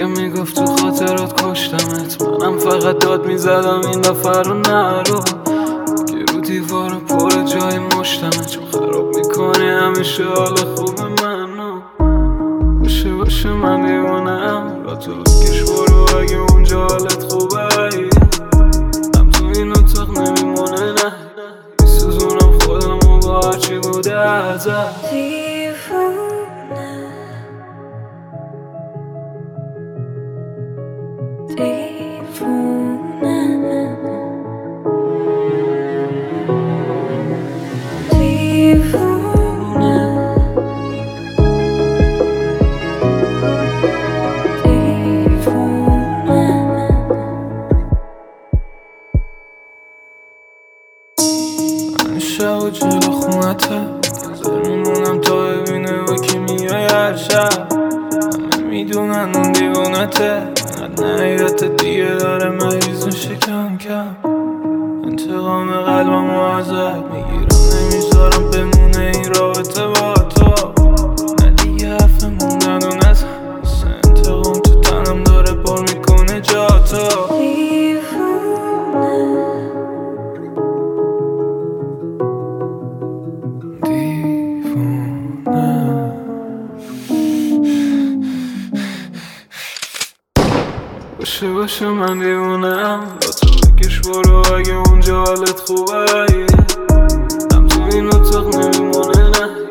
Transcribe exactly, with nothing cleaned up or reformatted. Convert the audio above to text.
میگفت تو خاطرات کشتمت، منم فقط داد میزدم این دفعه رو نرو که رو دیوار پر جای مشتمه، چون خراب میکنی همیشه حال خوب منو. باشه باشه من دیوانم، را تو بکش برو اگه اونجا حالت خوبه، هم تو این اتاق نمیمونه نه میسوزونم خودم و با هرچی بوده ازت. شب و جلو خونته نظر میمونم تا ببینه با کی میای هر شب، همه میدونن اون دیوانته، انقدر نهیدت دیگه داره مریض میشه کم کم. انتقام قلبم رو ازت میگیرم نمیذارم بمونه این رابطه با تو، نه دیگه حرف موندن و نزن واسه انتقام تو تنم داره پر میکنه جا تو. باشه باشه من دیوونم، با تو بکش برو اگه اونجا حالت خوبه، هم تو این اتاق نمیمونه نه